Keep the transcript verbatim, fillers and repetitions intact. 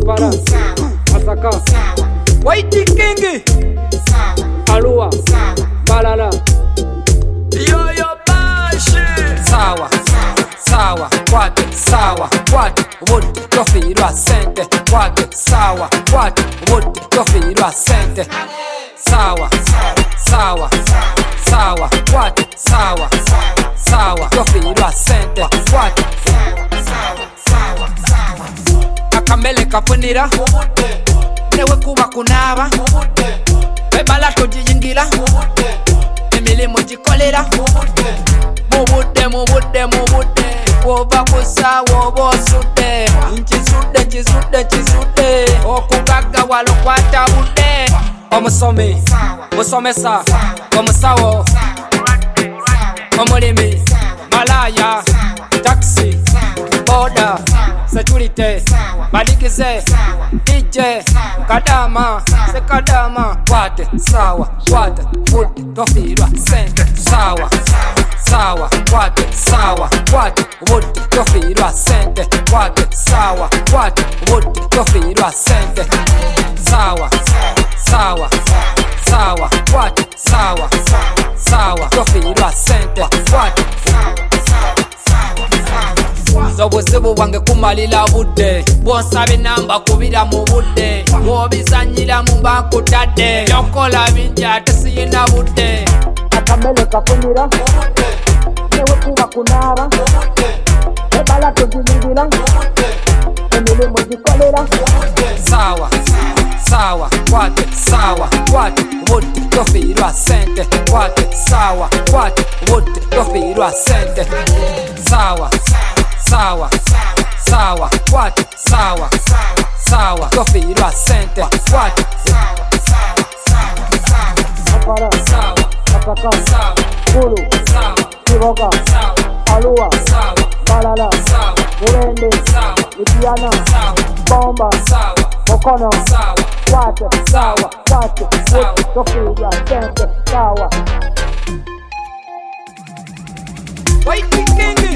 Kampala, Masaka, White King, Arua, Malala, Yo yo bashi. Sawa, sawa, kwate, sawa, kwate, wote tofirwa sente, kwate, sawa, kwate, wote tofirwa sente. Sawa, sawa, sawa, kwate, sawa, sawa, tofirwa sente, kwate. Akamele kafunira, newe kuba kunaba, bebala tujiyingira, emilimo gikolera. Mubude, mubude, mubude, woba kusa, woba osudde. Nkizudde, nkizudde, nkizudde, okugaga walo kwata budde. Omusomi, musomesa, omusawo, omulimi, malaya, taxi, boda, security, maligize, D J, kadama, sekadama. Kwate, sawa, kwate, wote tofirwa sente. Sawa, sawa, kwate, sawa, kwate, wote tofirwa sente. Kwate, sawa, kwate, wote tofirwa sente. Sawa, sawa, sawa, kwate, sawa, sawa, tofirwa sente. Kwate. Zobuzibu bwange kumalira budde, bw'osaba enamba kubira mu budde, bw'obizanyira mu bakutadde, byokola bingi ate siyina budde. Akamele kafunira, newe kuba kunaba, bebala tujiyingira, emilimo gikolera. Sawa, sawa, kwate, sawa, kwate, wote tofirwa sente. Kwate, sawa, kwate, wote tofirwa sente. Sawa, sawa, sawa, kwate, sawa, sawa, tofirwa sente. Kwate, Kampala, sawa, Masaka, sawa, Gulu, sawa, Kiboga, sawa, Arua, sawa, Malala, sawa, Murende, sawa, Lupiana, sawa, Bomba, sawa, Mokono, sawa, Kwate, sawa, Kwate, sawa. wote tofirwa sente. Sawa. White King.